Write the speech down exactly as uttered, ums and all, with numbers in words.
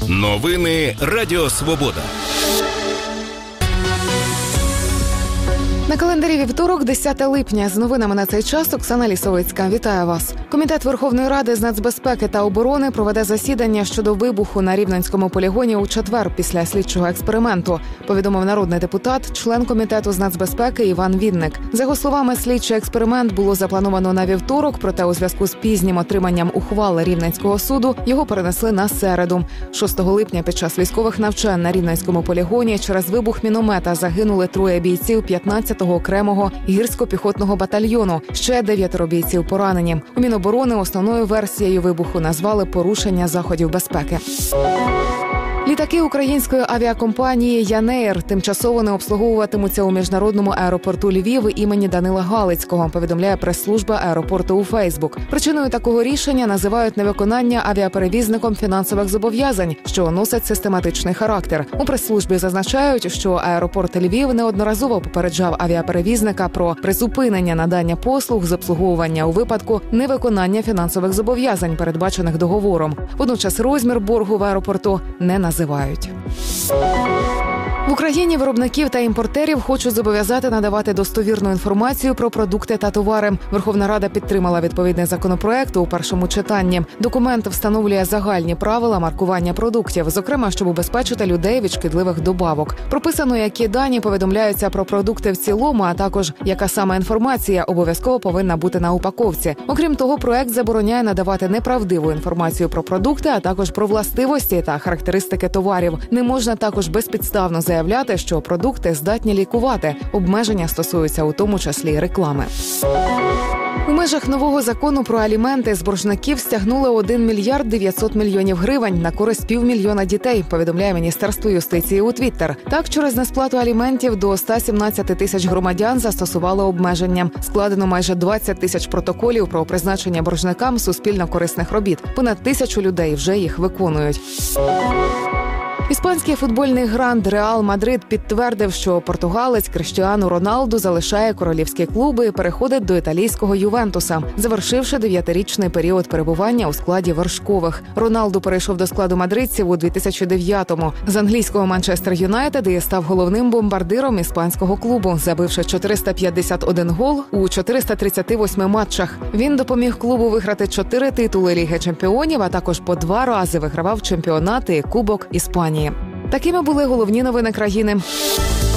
Новини Радіо Свобода. На календарі вівторок, десяте липня. З новинами на цей час Оксана Лісовицька. Вітаю вас. Комітет Верховної Ради з нацбезпеки та оборони проведе засідання щодо вибуху на Рівненському полігоні у четвер після слідчого експерименту, повідомив народний депутат, член комітету з нацбезпеки Іван Вінник. За його словами, слідчий експеримент було заплановано на вівторок, проте у зв'язку з пізнім отриманням ухвали Рівненського суду його перенесли на середу. шостого липня під час військових навчань на Рівненському полігоні через вибух міномета загинули троє бійців п'ятнадцятого окремого гірсько-піхотного батальйону. Ще дев'ятеро бійців поранені. У Міноборони основною версією вибуху назвали порушення заходів безпеки. Літаки української авіакомпанії «Янеєр» тимчасово не обслуговуватимуться у міжнародному аеропорту Львів імені Данила Галицького, повідомляє прес-служба аеропорту у Фейсбук. Причиною такого рішення називають невиконання авіаперевізником фінансових зобов'язань, що носять систематичний характер. У прес-службі зазначають, що аеропорт Львів неодноразово попереджав авіаперевізника про призупинення надання послуг з обслуговування у випадку невиконання фінансових зобов'язань, передбачених договором. Водночас розмір боргу в аеропорту не називають. В Україні виробників та імпортерів хочуть зобов'язати надавати достовірну інформацію про продукти та товари. Верховна Рада підтримала відповідний законопроект у першому читанні. Документ встановлює загальні правила маркування продуктів, зокрема, щоб убезпечити людей від шкідливих добавок. Прописано, які дані повідомляються про продукти в цілому, а також яка саме інформація обов'язково повинна бути на упаковці. Окрім того, проект забороняє надавати неправдиву інформацію про продукти, а також про властивості та характеристики товарів. Не можна також безпідставно заявляти, заявляти, що продукти здатні лікувати. Обмеження стосуються у тому числі реклами. У межах нового закону про аліменти з боржників стягнули один мільярд дев'ятсот мільйонів гривень на користь півмільйона дітей, повідомляє Міністерство юстиції у Твіттер. Так, через несплату аліментів до ста сімнадцяти тисяч громадян застосували обмеження. Складено майже двадцять тисяч протоколів про призначення боржникам суспільно-корисних робіт. Понад тисячу людей вже їх виконують. Іспанський футбольний грант Реал Мадрид підтвердив, що португалець Кріштіану Роналду залишає королівські клуби і переходить до італійського Ювентуса, завершивши дев'ятирічний період перебування у складі вершкових. Роналду перейшов до складу мадридців у дві тисячі дев'ятому. З англійського Манчестер Юнайтед і став головним бомбардиром іспанського клубу, забивши чотириста п'ятдесят один гол у чотириста тридцяти восьми матчах. Він допоміг клубу виграти чотири титули Ліги чемпіонів, а також по два рази вигравав чемпіонати і Кубок Іспанії. Такими були головні новини країни.